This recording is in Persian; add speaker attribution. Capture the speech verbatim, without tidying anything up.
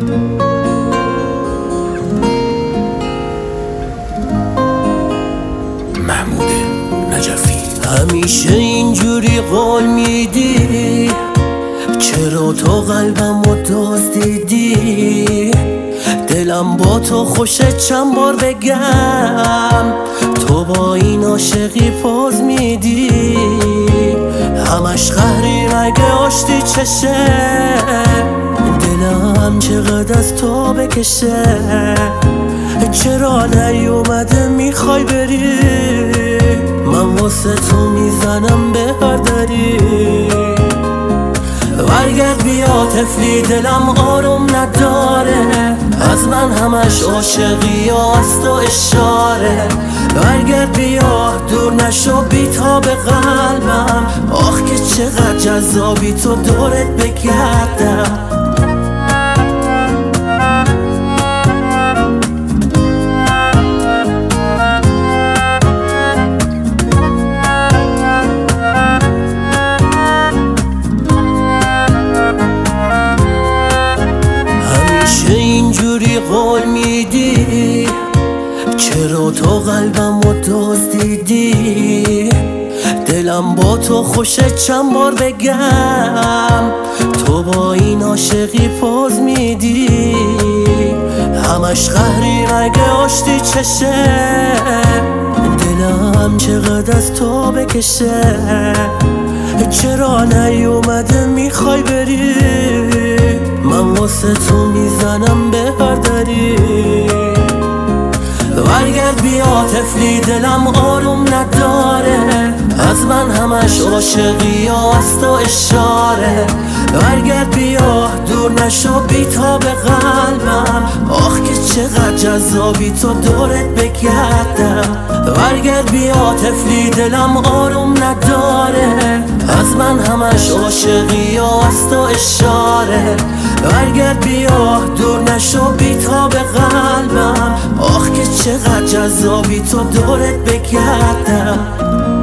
Speaker 1: محمود نجفی.
Speaker 2: همیشه اینجوری قول میدی، چرا تو قلبمو دزدیدی؟ دلم با تو خوشه چند بار بگم، تو با این عاشقی پوز میدی. همش قهری مگه آشتی چشه، دلم چقدر از تو بکشه. چرا نیومده میخوای بری، من واسه تو میزنم به هر دری. برگرد بیا طفلی، دلم آروم نداره، از من همش عاشقی یا از تو اشاره. برگرد بیا دور نشو بی‌تاب قلبم، آخ که چقدر جذابی تو دورت بگردم. اینجوری قول میدی، چرا تو قلبمو دزدیدی؟ دلم با تو خوشه چند بار بگم، تو با این عاشقی پوز میدی. همش قهری مگه آشتی چشه، دلم چقدر از تو بکشه. چرا نیومده میخوای بری، من واسه تو میزنم به هر دری. برگرد بیا طفلی، دلم آروم نداره، از من همش عاشقی یا از تو اشاره. برگرد بیا دور نشو بی‌تاب قلبم، آخ که چقدر جذابی تو دورت بگردم. برگرد بیا طفلی، دلم آروم نداره، از من همش عاشقی یا از تو اشاره. برگرد بیا دور نشو بی‌تاب قلبم، آخ که چقدر جذابی تو دورت بگردم.